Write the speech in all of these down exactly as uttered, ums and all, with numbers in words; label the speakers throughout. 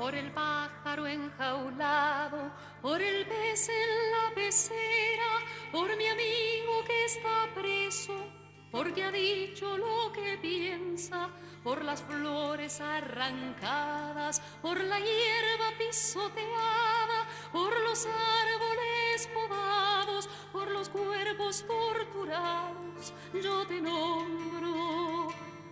Speaker 1: por el pájaro enjaulado, por el pez en la pecera, por mi amigo que está preso, porque ha dicho lo que piensa, por las flores arrancadas, por la hierba pisoteada, por los árboles podados, por los cuerpos torturados, yo te nombro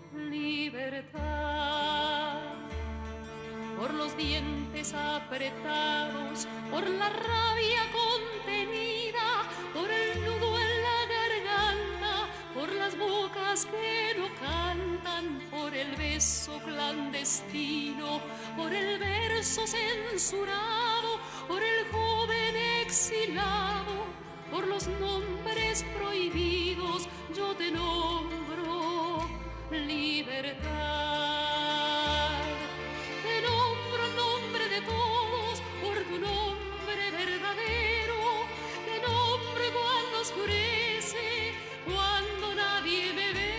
Speaker 1: libertad. Por los dientes apretados, por la rabia contenida, por el nudo en la garganta, por las bocas que no cantan, por el beso clandestino, por el verso censurado, por el joven exilado, por los nombres prohibidos, yo te nombro libertad. Te nombro en nombre de todos, por tu nombre verdadero, te nombro cuando oscurece, cuando nadie me ve.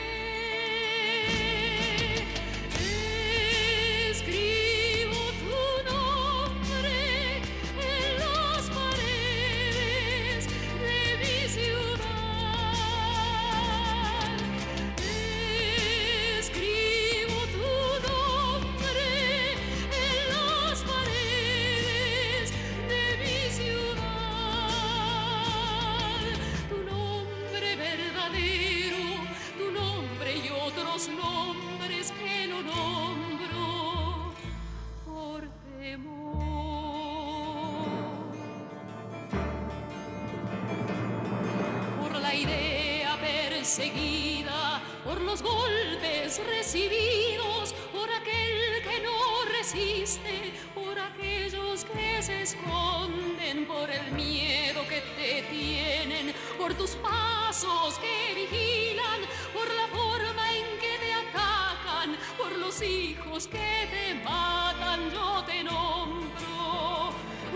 Speaker 1: Escribo tu nombre en las paredes de mi ciudad. Escribo tu nombre en las paredes de mi ciudad. Tu nombre verdadero, tu nombre y otros nombres que no nombro por temor. Por la idea perseguida, por los golpes recibidos, por aquel que no resiste, por aquellos que se esconden, por el miedo que te tienen, por tus pasos que vigilan, por la forma en que te atacan, por los hijos que te matan, yo te nombro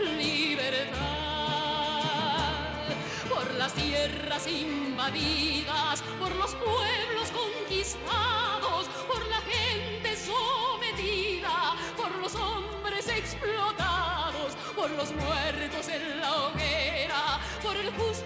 Speaker 1: libertad. Por las tierras invadidas, por los pueblos conquistados, por la gente sometida, por los hombres explotados, por los muertos en la hoguera, por el justo